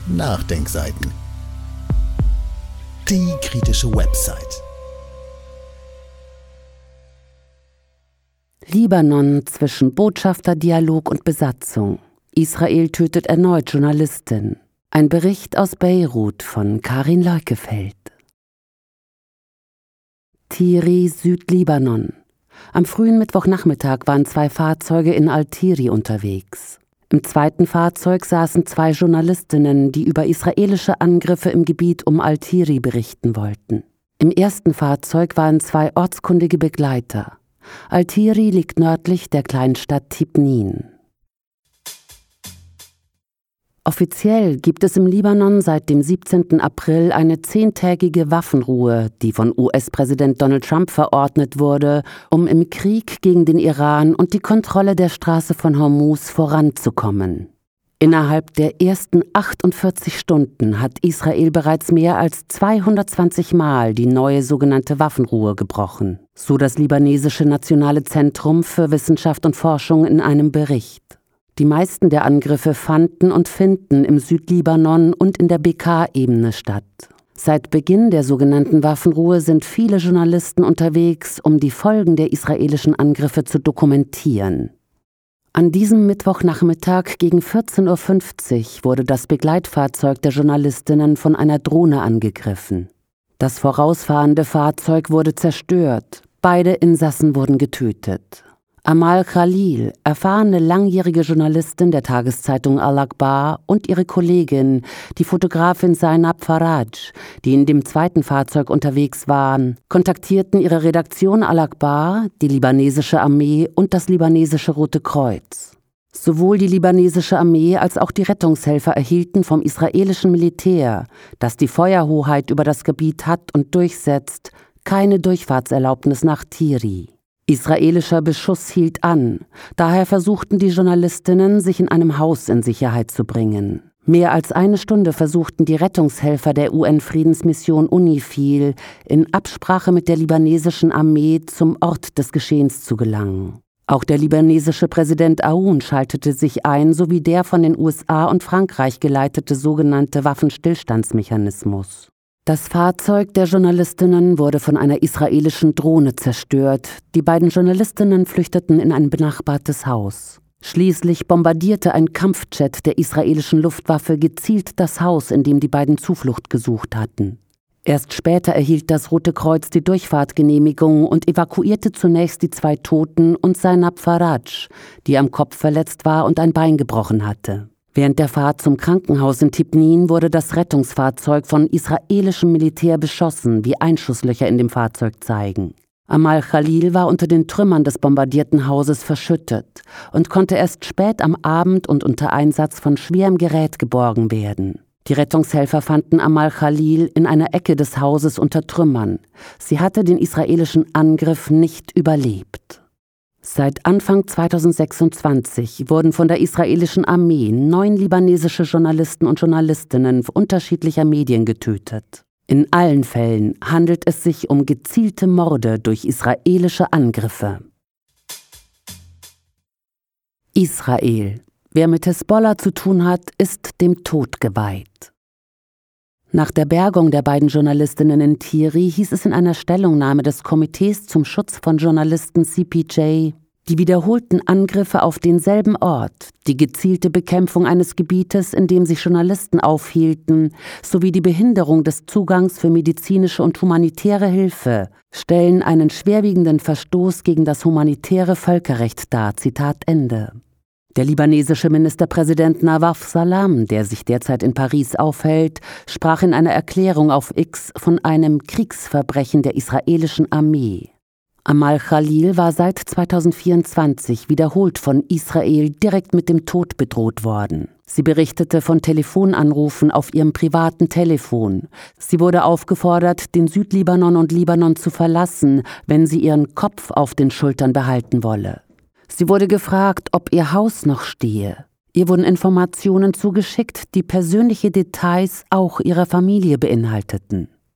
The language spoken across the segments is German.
Nachdenkseiten. Die kritische Website. Libanon zwischen Botschafterdialog und Besatzung. Israel tötet erneut Journalistin. Ein Bericht aus Beirut von Karin Leukefeld. Tiri, Südlibanon. Am frühen Mittwochnachmittag waren 2 Fahrzeuge in Al-Tiri unterwegs. Im zweiten Fahrzeug saßen 2 Journalistinnen, die über israelische Angriffe im Gebiet um Al-Tiri berichten wollten. Im ersten Fahrzeug waren 2 ortskundige Begleiter. Al-Tiri liegt nördlich der kleinen Stadt Tibnin. Offiziell gibt es im Libanon seit dem 17. April eine 10-tägige Waffenruhe, die von US-Präsident Donald Trump verordnet wurde, um im Krieg gegen den Iran und die Kontrolle der Straße von Hormuz voranzukommen. Innerhalb der ersten 48 Stunden hat Israel bereits mehr als 220 Mal die neue sogenannte Waffenruhe gebrochen, so das libanesische Nationale Zentrum für Wissenschaft und Forschung in einem Bericht. Die meisten der Angriffe fanden und finden im Südlibanon und in der Bekaa-Ebene statt. Seit Beginn der sogenannten Waffenruhe sind viele Journalisten unterwegs, um die Folgen der israelischen Angriffe zu dokumentieren. An diesem Mittwochnachmittag gegen 14:50 Uhr wurde das Begleitfahrzeug der Journalistinnen von einer Drohne angegriffen. Das vorausfahrende Fahrzeug wurde zerstört. Beide Insassen wurden getötet. Amal Khalil, erfahrene langjährige Journalistin der Tageszeitung Al-Akhbar, und ihre Kollegin, die Fotografin Zainab Faraj, die in dem zweiten Fahrzeug unterwegs waren, kontaktierten ihre Redaktion Al-Akhbar, die libanesische Armee und das libanesische Rote Kreuz. Sowohl die libanesische Armee als auch die Rettungshelfer erhielten vom israelischen Militär, das die Feuerhoheit über das Gebiet hat und durchsetzt, keine Durchfahrtserlaubnis nach Tiri. Israelischer Beschuss hielt an, daher versuchten die Journalistinnen, sich in einem Haus in Sicherheit zu bringen. Mehr als eine Stunde versuchten die Rettungshelfer der UN-Friedensmission UNIFIL in Absprache mit der libanesischen Armee zum Ort des Geschehens zu gelangen. Auch der libanesische Präsident Aoun schaltete sich ein, sowie der von den USA und Frankreich geleitete sogenannte Waffenstillstandsmechanismus. Das Fahrzeug der Journalistinnen wurde von einer israelischen Drohne zerstört. Die beiden Journalistinnen flüchteten in ein benachbartes Haus. Schließlich bombardierte ein Kampfjet der israelischen Luftwaffe gezielt das Haus, in dem die beiden Zuflucht gesucht hatten. Erst später erhielt das Rote Kreuz die Durchfahrtgenehmigung und evakuierte zunächst die 2 Toten und Zainab Faraj, die am Kopf verletzt war und ein Bein gebrochen hatte. Während der Fahrt zum Krankenhaus in Tibnin wurde das Rettungsfahrzeug von israelischem Militär beschossen, wie Einschusslöcher in dem Fahrzeug zeigen. Amal Khalil war unter den Trümmern des bombardierten Hauses verschüttet und konnte erst spät am Abend und unter Einsatz von schwerem Gerät geborgen werden. Die Rettungshelfer fanden Amal Khalil in einer Ecke des Hauses unter Trümmern. Sie hatte den israelischen Angriff nicht überlebt. Seit Anfang 2026 wurden von der israelischen Armee 9 libanesische Journalisten und Journalistinnen unterschiedlicher Medien getötet. In allen Fällen handelt es sich um gezielte Morde durch israelische Angriffe. Israel. Wer mit Hezbollah zu tun hat, ist dem Tod geweiht. Nach der Bergung der beiden Journalistinnen in Tiri hieß es in einer Stellungnahme des Komitees zum Schutz von Journalisten CPJ, die wiederholten Angriffe auf denselben Ort, die gezielte Bekämpfung eines Gebietes, in dem sich Journalisten aufhielten, sowie die Behinderung des Zugangs für medizinische und humanitäre Hilfe stellen einen schwerwiegenden Verstoß gegen das humanitäre Völkerrecht dar. Zitat Ende. Der libanesische Ministerpräsident Nawaf Salam, der sich derzeit in Paris aufhält, sprach in einer Erklärung auf X von einem Kriegsverbrechen der israelischen Armee. Amal Khalil war seit 2024 wiederholt von Israel direkt mit dem Tod bedroht worden. Sie berichtete von Telefonanrufen auf ihrem privaten Telefon. Sie wurde aufgefordert, den Südlibanon und Libanon zu verlassen, wenn sie ihren Kopf auf den Schultern behalten wolle. Sie wurde gefragt, ob ihr Haus noch stehe. Ihr wurden Informationen zugeschickt, die persönliche Details auch ihrer Familie beinhalteten.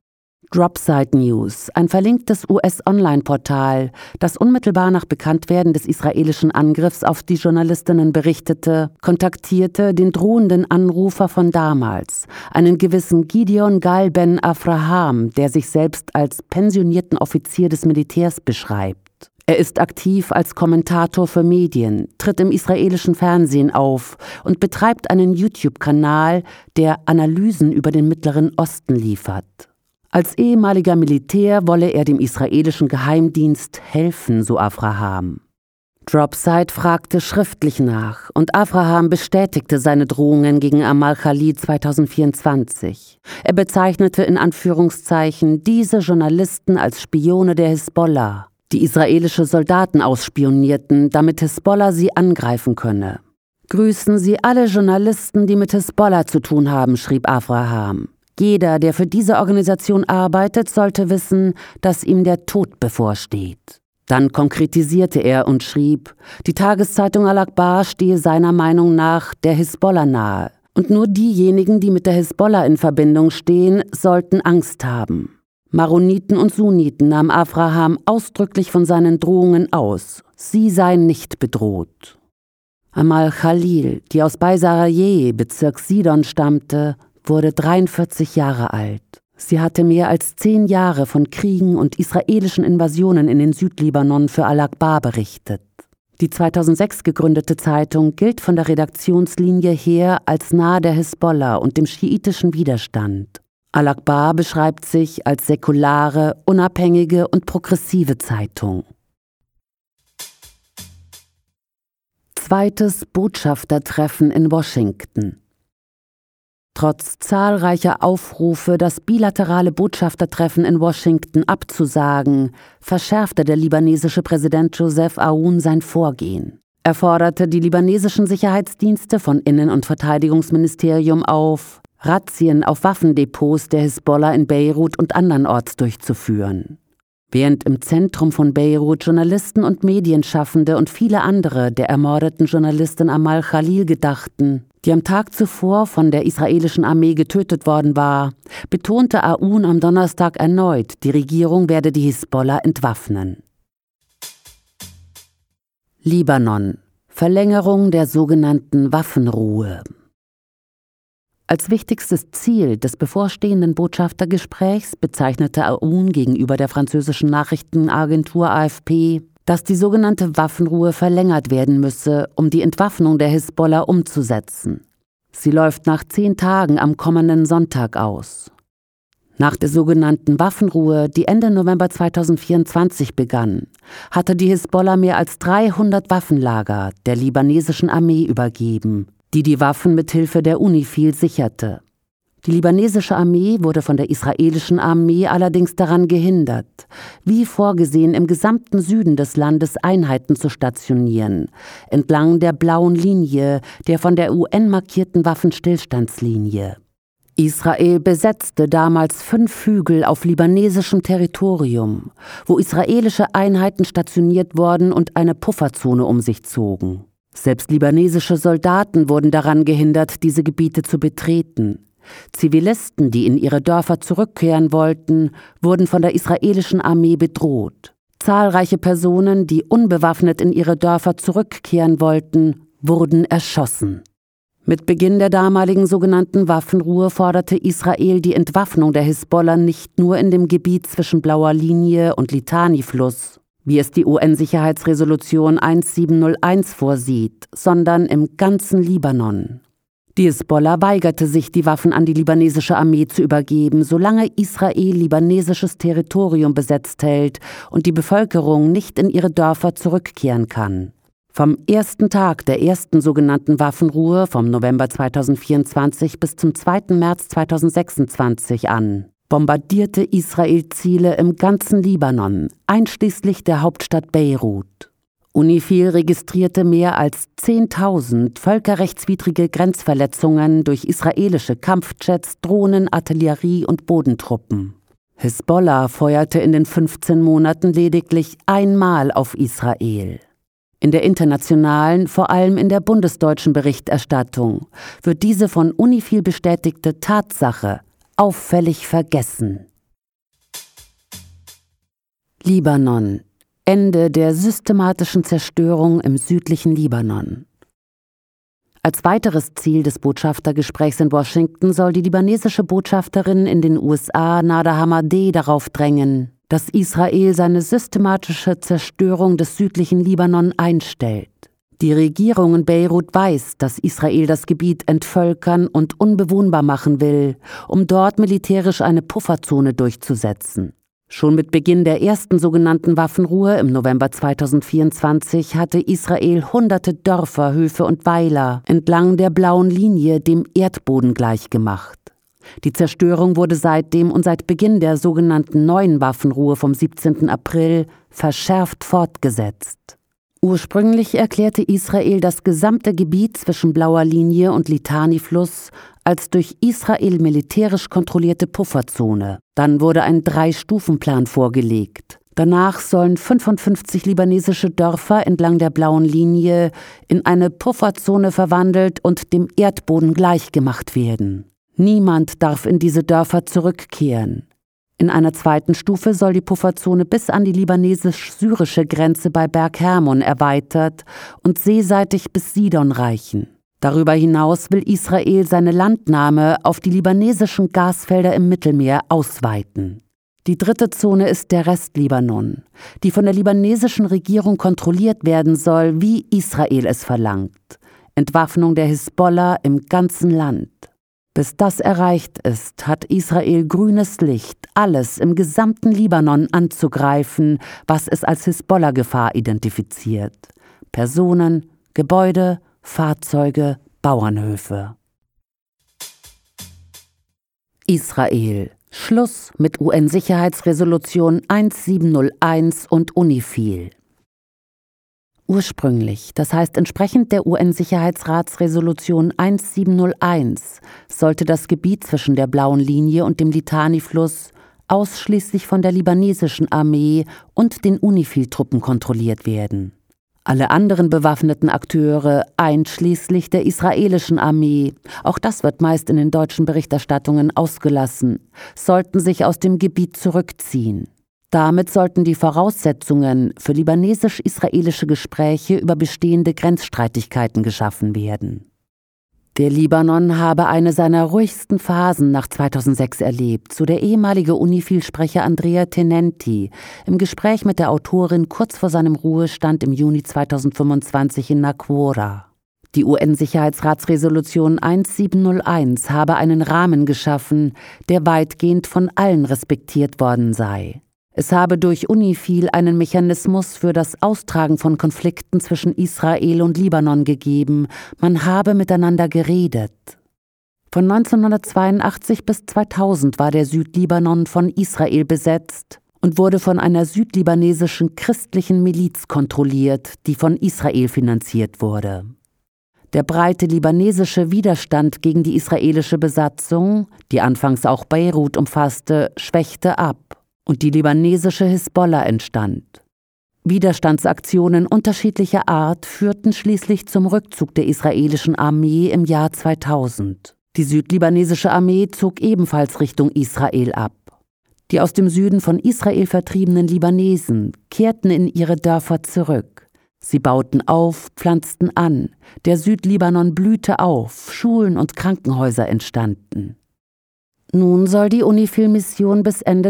Dropsite News, ein verlinktes US-Online-Portal, das unmittelbar nach Bekanntwerden des israelischen Angriffs auf die Journalistinnen berichtete, kontaktierte den drohenden Anrufer von damals, einen gewissen Gideon Gal Ben Avraham, der sich selbst als pensionierten Offizier des Militärs beschreibt. Er ist aktiv als Kommentator für Medien, tritt im israelischen Fernsehen auf und betreibt einen YouTube-Kanal, der Analysen über den Mittleren Osten liefert. Als ehemaliger Militär wolle er dem israelischen Geheimdienst helfen, so Avraham. Dropsite fragte schriftlich nach und Avraham bestätigte seine Drohungen gegen Amal Khalil 2024. Er bezeichnete in Anführungszeichen diese Journalisten als Spione der Hisbollah, die israelische Soldaten ausspionierten, damit Hisbollah sie angreifen könne. Grüßen Sie alle Journalisten, die mit Hisbollah zu tun haben, schrieb Avraham. Jeder, der für diese Organisation arbeitet, sollte wissen, dass ihm der Tod bevorsteht. Dann konkretisierte er und schrieb, die Tageszeitung Al-Akhbar stehe seiner Meinung nach der Hisbollah nahe. Und nur diejenigen, die mit der Hisbollah in Verbindung stehen, sollten Angst haben. Maroniten und Sunniten nahm Avraham ausdrücklich von seinen Drohungen aus. Sie seien nicht bedroht. Amal Khalil, die aus Beisarayeh, Bezirk Sidon, stammte, wurde 43 Jahre alt. Sie hatte mehr als 10 Jahre von Kriegen und israelischen Invasionen in den Südlibanon für Al-Akhbar berichtet. Die 2006 gegründete Zeitung gilt von der Redaktionslinie her als nahe der Hisbollah und dem schiitischen Widerstand. Al-Akhbar beschreibt sich als säkulare, unabhängige und progressive Zeitung. Zweites Botschaftertreffen in Washington. Trotz zahlreicher Aufrufe, das bilaterale Botschaftertreffen in Washington abzusagen, verschärfte der libanesische Präsident Joseph Aoun sein Vorgehen. Er forderte die libanesischen Sicherheitsdienste von Innen- und Verteidigungsministerium auf, Razzien auf Waffendepots der Hisbollah in Beirut und andernorts durchzuführen. Während im Zentrum von Beirut Journalisten und Medienschaffende und viele andere der ermordeten Journalistin Amal Khalil gedachten, die am Tag zuvor von der israelischen Armee getötet worden war, betonte Aoun am Donnerstag erneut, die Regierung werde die Hisbollah entwaffnen. Libanon. Verlängerung der sogenannten Waffenruhe. Als wichtigstes Ziel des bevorstehenden Botschaftergesprächs bezeichnete Aoun gegenüber der französischen Nachrichtenagentur AFP, dass die sogenannte Waffenruhe verlängert werden müsse, um die Entwaffnung der Hisbollah umzusetzen. Sie läuft nach 10 Tagen am kommenden Sonntag aus. Nach der sogenannten Waffenruhe, die Ende November 2024 begann, hatte die Hisbollah mehr als 300 Waffenlager der libanesischen Armee übergeben, die Waffen mit Hilfe der UNIFIL sicherte. Die libanesische Armee wurde von der israelischen Armee allerdings daran gehindert, wie vorgesehen im gesamten Süden des Landes Einheiten zu stationieren, entlang der blauen Linie, der von der UN markierten Waffenstillstandslinie. Israel besetzte damals 5 Hügel auf libanesischem Territorium, wo israelische Einheiten stationiert wurden und eine Pufferzone um sich zogen. Selbst libanesische Soldaten wurden daran gehindert, diese Gebiete zu betreten. Zivilisten, die in ihre Dörfer zurückkehren wollten, wurden von der israelischen Armee bedroht. Zahlreiche Personen, die unbewaffnet in ihre Dörfer zurückkehren wollten, wurden erschossen. Mit Beginn der damaligen sogenannten Waffenruhe forderte Israel die Entwaffnung der Hisbollah nicht nur in dem Gebiet zwischen Blauer Linie und Litani-Fluss, wie es die UN-Sicherheitsresolution 1701 vorsieht, sondern im ganzen Libanon. Die Hisbollah weigerte sich, die Waffen an die libanesische Armee zu übergeben, solange Israel libanesisches Territorium besetzt hält und die Bevölkerung nicht in ihre Dörfer zurückkehren kann. Vom ersten Tag der ersten sogenannten Waffenruhe vom November 2024 bis zum 2. März 2026 an bombardierte Israel Ziele im ganzen Libanon, einschließlich der Hauptstadt Beirut. UNIFIL registrierte mehr als 10.000 völkerrechtswidrige Grenzverletzungen durch israelische Kampfjets, Drohnen, Artillerie und Bodentruppen. Hisbollah feuerte in den 15 Monaten lediglich einmal auf Israel. In der internationalen, vor allem in der bundesdeutschen Berichterstattung, wird diese von UNIFIL bestätigte Tatsache auffällig vergessen. Libanon. Ende der systematischen Zerstörung im südlichen Libanon. Als weiteres Ziel des Botschaftergesprächs in Washington soll die libanesische Botschafterin in den USA, Nada Hamadeh, darauf drängen, dass Israel seine systematische Zerstörung des südlichen Libanon einstellt. Die Regierung in Beirut weiß, dass Israel das Gebiet entvölkern und unbewohnbar machen will, um dort militärisch eine Pufferzone durchzusetzen. Schon mit Beginn der ersten sogenannten Waffenruhe im November 2024 hatte Israel hunderte Dörfer, Höfe und Weiler entlang der blauen Linie dem Erdboden gleichgemacht. Die Zerstörung wurde seitdem und seit Beginn der sogenannten neuen Waffenruhe vom 17. April verschärft fortgesetzt. Ursprünglich erklärte Israel das gesamte Gebiet zwischen Blauer Linie und Litani-Fluss als durch Israel militärisch kontrollierte Pufferzone. Dann wurde ein 3-Stufen-Plan vorgelegt. Danach sollen 55 libanesische Dörfer entlang der Blauen Linie in eine Pufferzone verwandelt und dem Erdboden gleichgemacht werden. Niemand darf in diese Dörfer zurückkehren. In einer zweiten Stufe soll die Pufferzone bis an die libanesisch-syrische Grenze bei Berg Hermon erweitert und seeseitig bis Sidon reichen. Darüber hinaus will Israel seine Landnahme auf die libanesischen Gasfelder im Mittelmeer ausweiten. Die dritte Zone ist der Restlibanon, die von der libanesischen Regierung kontrolliert werden soll, wie Israel es verlangt. Entwaffnung der Hisbollah im ganzen Land. Bis das erreicht ist, hat Israel grünes Licht, alles im gesamten Libanon anzugreifen, was es als Hisbollah-Gefahr identifiziert. Personen, Gebäude, Fahrzeuge, Bauernhöfe. Israel. Schluss mit UN-Sicherheitsresolution 1701 und UNIFIL. Ursprünglich, das heißt entsprechend der UN-Sicherheitsratsresolution 1701, sollte das Gebiet zwischen der Blauen Linie und dem Litani-Fluss ausschließlich von der libanesischen Armee und den UNIFIL-Truppen kontrolliert werden. Alle anderen bewaffneten Akteure, einschließlich der israelischen Armee, auch das wird meist in den deutschen Berichterstattungen ausgelassen, sollten sich aus dem Gebiet zurückziehen. Damit sollten die Voraussetzungen für libanesisch-israelische Gespräche über bestehende Grenzstreitigkeiten geschaffen werden. Der Libanon habe eine seiner ruhigsten Phasen nach 2006 erlebt, so der ehemalige UNIFIL-Sprecher Andrea Tenenti im Gespräch mit der Autorin kurz vor seinem Ruhestand im Juni 2025 in Naqoura. Die UN-Sicherheitsratsresolution 1701 habe einen Rahmen geschaffen, der weitgehend von allen respektiert worden sei. Es habe durch UNIFIL einen Mechanismus für das Austragen von Konflikten zwischen Israel und Libanon gegeben. Man habe miteinander geredet. Von 1982 bis 2000 war der Südlibanon von Israel besetzt und wurde von einer südlibanesischen christlichen Miliz kontrolliert, die von Israel finanziert wurde. Der breite libanesische Widerstand gegen die israelische Besatzung, die anfangs auch Beirut umfasste, schwächte ab. Und die libanesische Hisbollah entstand. Widerstandsaktionen unterschiedlicher Art führten schließlich zum Rückzug der israelischen Armee im Jahr 2000. Die südlibanesische Armee zog ebenfalls Richtung Israel ab. Die aus dem Süden von Israel vertriebenen Libanesen kehrten in ihre Dörfer zurück. Sie bauten auf, pflanzten an. Der Südlibanon blühte auf, Schulen und Krankenhäuser entstanden. Nun soll die UNIFIL-Mission bis Ende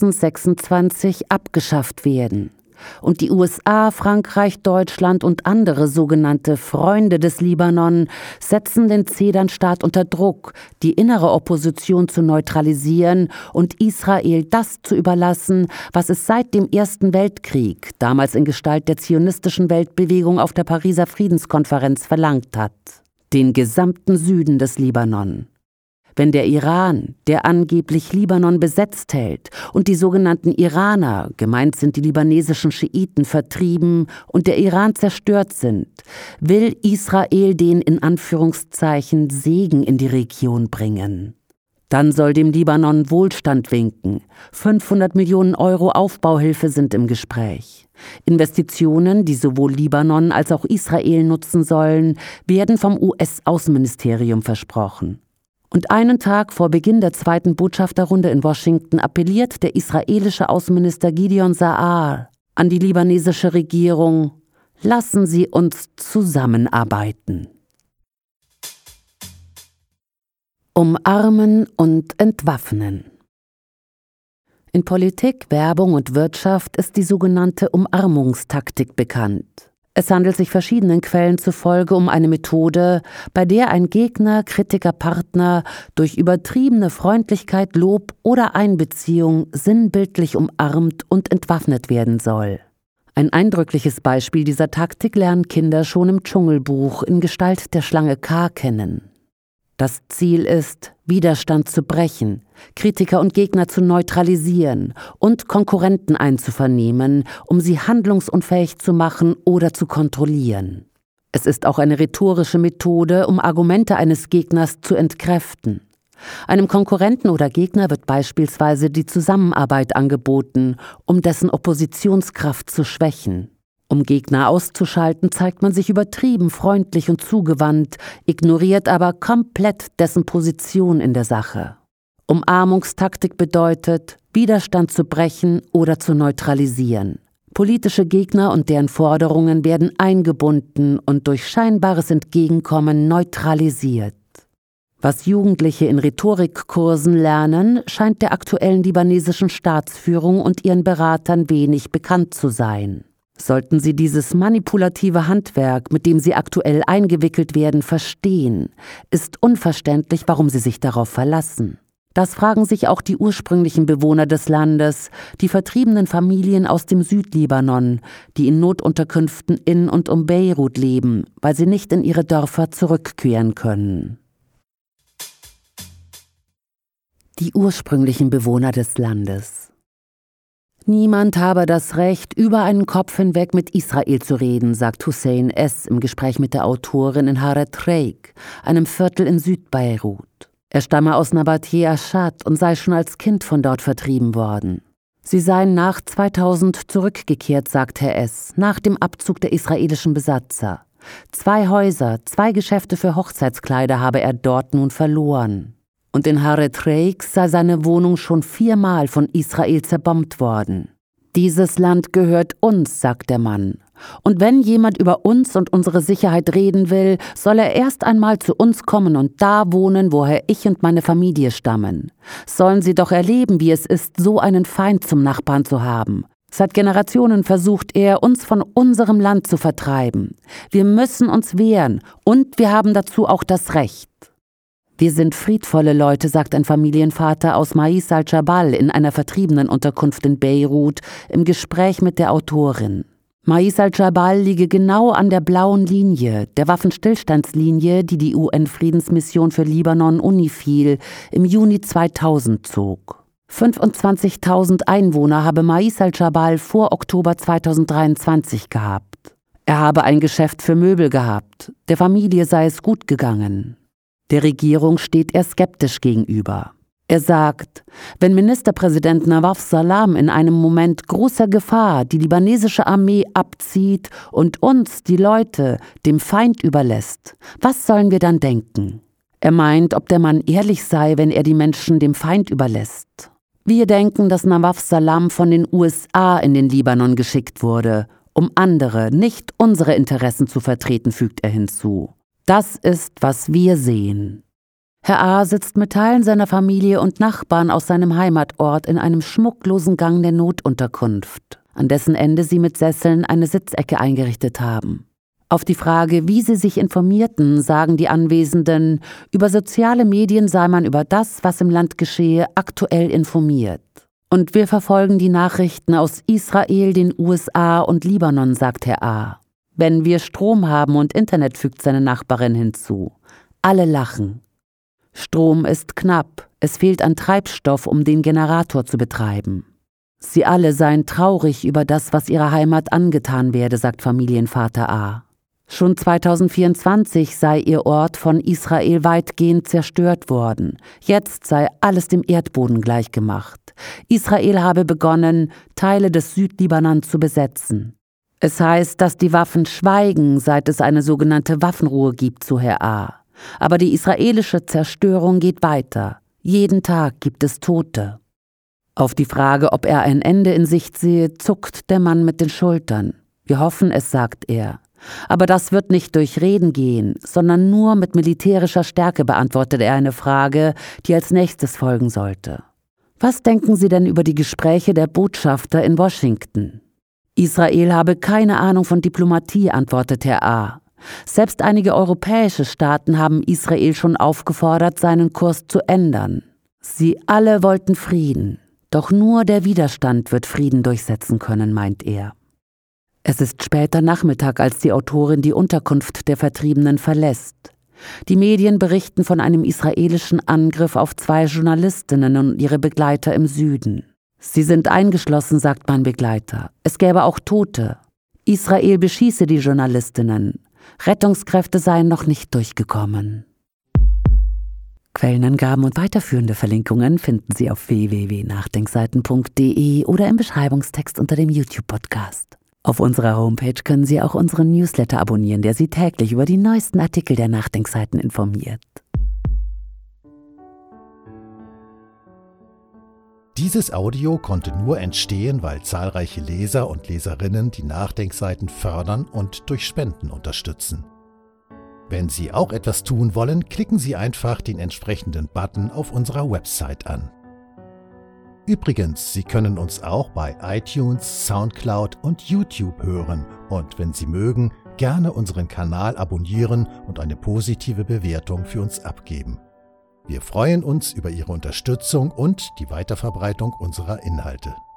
2026 abgeschafft werden. Und die USA, Frankreich, Deutschland und andere sogenannte Freunde des Libanon setzen den Zedernstaat unter Druck, die innere Opposition zu neutralisieren und Israel das zu überlassen, was es seit dem Ersten Weltkrieg, damals in Gestalt der zionistischen Weltbewegung auf der Pariser Friedenskonferenz, verlangt hat: den gesamten Süden des Libanon. Wenn der Iran, der angeblich Libanon besetzt hält, und die sogenannten Iraner, gemeint sind die libanesischen Schiiten, vertrieben und der Iran zerstört sind, will Israel den in Anführungszeichen Segen in die Region bringen. Dann soll dem Libanon Wohlstand winken. 500 Millionen Euro Aufbauhilfe sind im Gespräch. Investitionen, die sowohl Libanon als auch Israel nutzen sollen, werden vom US-Außenministerium versprochen. Und einen Tag vor Beginn der zweiten Botschafterrunde in Washington appelliert der israelische Außenminister Gideon Sa'ar an die libanesische Regierung: Lassen Sie uns zusammenarbeiten. Umarmen und entwaffnen. In Politik, Werbung und Wirtschaft ist die sogenannte Umarmungstaktik bekannt. Es handelt sich verschiedenen Quellen zufolge um eine Methode, bei der ein Gegner, Kritiker, Partner durch übertriebene Freundlichkeit, Lob oder Einbeziehung sinnbildlich umarmt und entwaffnet werden soll. Ein eindrückliches Beispiel dieser Taktik lernen Kinder schon im Dschungelbuch in Gestalt der Schlange K kennen. Das Ziel ist, Widerstand zu brechen, Kritiker und Gegner zu neutralisieren und Konkurrenten einzuvernehmen, um sie handlungsunfähig zu machen oder zu kontrollieren. Es ist auch eine rhetorische Methode, um Argumente eines Gegners zu entkräften. Einem Konkurrenten oder Gegner wird beispielsweise die Zusammenarbeit angeboten, um dessen Oppositionskraft zu schwächen. Um Gegner auszuschalten, zeigt man sich übertrieben freundlich und zugewandt, ignoriert aber komplett dessen Position in der Sache. Umarmungstaktik bedeutet, Widerstand zu brechen oder zu neutralisieren. Politische Gegner und deren Forderungen werden eingebunden und durch scheinbares Entgegenkommen neutralisiert. Was Jugendliche in Rhetorikkursen lernen, scheint der aktuellen libanesischen Staatsführung und ihren Beratern wenig bekannt zu sein. Sollten sie dieses manipulative Handwerk, mit dem sie aktuell eingewickelt werden, verstehen, ist unverständlich, warum sie sich darauf verlassen. Das fragen sich auch die ursprünglichen Bewohner des Landes, die vertriebenen Familien aus dem Südlibanon, die in Notunterkünften in und um Beirut leben, weil sie nicht in ihre Dörfer zurückkehren können. Die ursprünglichen Bewohner des Landes. Niemand habe das Recht, über einen Kopf hinweg mit Israel zu reden, sagt Hussein S. im Gespräch mit der Autorin in Haret Reik, einem Viertel in Südbeirut. Er stamme aus Nabatieh Ashad und sei schon als Kind von dort vertrieben worden. Sie seien nach 2000 zurückgekehrt, sagt Herr S., nach dem Abzug der israelischen Besatzer. 2 Häuser, 2 Geschäfte für Hochzeitskleider habe er dort nun verloren. Und in Haret Reik sei seine Wohnung schon 4-mal von Israel zerbombt worden. Dieses Land gehört uns, sagt der Mann. Und wenn jemand über uns und unsere Sicherheit reden will, soll er erst einmal zu uns kommen und da wohnen, woher ich und meine Familie stammen. Sollen sie doch erleben, wie es ist, so einen Feind zum Nachbarn zu haben. Seit Generationen versucht er, uns von unserem Land zu vertreiben. Wir müssen uns wehren und wir haben dazu auch das Recht. Wir sind friedvolle Leute, sagt ein Familienvater aus Mais al-Jabal in einer Vertriebenenunterkunft in Beirut im Gespräch mit der Autorin. Mais al-Jabal liege genau an der blauen Linie, der Waffenstillstandslinie, die die UN-Friedensmission für Libanon UNIFIL im Juni 2000 zog. 25.000 Einwohner habe Mais al-Jabal vor Oktober 2023 gehabt. Er habe ein Geschäft für Möbel gehabt, der Familie sei es gut gegangen. Der Regierung steht er skeptisch gegenüber. Er sagt, wenn Ministerpräsident Nawaf Salam in einem Moment großer Gefahr die libanesische Armee abzieht und uns, die Leute, dem Feind überlässt, was sollen wir dann denken? Er meint, ob der Mann ehrlich sei, wenn er die Menschen dem Feind überlässt. Wir denken, dass Nawaf Salam von den USA in den Libanon geschickt wurde, um andere, nicht unsere Interessen zu vertreten, fügt er hinzu. Das ist, was wir sehen. Herr A. sitzt mit Teilen seiner Familie und Nachbarn aus seinem Heimatort in einem schmucklosen Gang der Notunterkunft, an dessen Ende sie mit Sesseln eine Sitzecke eingerichtet haben. Auf die Frage, wie sie sich informierten, sagen die Anwesenden, über soziale Medien sei man über das, was im Land geschehe, aktuell informiert. Und wir verfolgen die Nachrichten aus Israel, den USA und Libanon, sagt Herr A. Wenn wir Strom haben und Internet, fügt seine Nachbarin hinzu. Alle lachen. Strom ist knapp, es fehlt an Treibstoff, um den Generator zu betreiben. Sie alle seien traurig über das, was ihrer Heimat angetan werde, sagt Familienvater A. Schon 2024 sei ihr Ort von Israel weitgehend zerstört worden. Jetzt sei alles dem Erdboden gleichgemacht. Israel habe begonnen, Teile des Südlibanon zu besetzen. Es heißt, dass die Waffen schweigen, seit es eine sogenannte Waffenruhe gibt, zu Herr A. Aber die israelische Zerstörung geht weiter. Jeden Tag gibt es Tote. Auf die Frage, ob er ein Ende in Sicht sehe, zuckt der Mann mit den Schultern. Wir hoffen es, sagt er. Aber das wird nicht durch Reden gehen, sondern nur mit militärischer Stärke, beantwortet er eine Frage, die als nächstes folgen sollte. Was denken Sie denn über die Gespräche der Botschafter in Washington? Israel habe keine Ahnung von Diplomatie, antwortet Herr A. Selbst einige europäische Staaten haben Israel schon aufgefordert, seinen Kurs zu ändern. Sie alle wollten Frieden. Doch nur der Widerstand wird Frieden durchsetzen können, meint er. Es ist später Nachmittag, als die Autorin die Unterkunft der Vertriebenen verlässt. Die Medien berichten von einem israelischen Angriff auf 2 Journalistinnen und ihre Begleiter im Süden. Sie sind eingeschlossen, sagt mein Begleiter. Es gäbe auch Tote. Israel beschieße die Journalistinnen. Rettungskräfte seien noch nicht durchgekommen. Quellenangaben und weiterführende Verlinkungen finden Sie auf www.nachdenkseiten.de oder im Beschreibungstext unter dem YouTube-Podcast. Auf unserer Homepage können Sie auch unseren Newsletter abonnieren, der Sie täglich über die neuesten Artikel der Nachdenkseiten informiert. Dieses Audio konnte nur entstehen, weil zahlreiche Leser und Leserinnen die Nachdenkseiten fördern und durch Spenden unterstützen. Wenn Sie auch etwas tun wollen, klicken Sie einfach den entsprechenden Button auf unserer Website an. Übrigens, Sie können uns auch bei iTunes, Soundcloud und YouTube hören und wenn Sie mögen, gerne unseren Kanal abonnieren und eine positive Bewertung für uns abgeben. Wir freuen uns über Ihre Unterstützung und die Weiterverbreitung unserer Inhalte.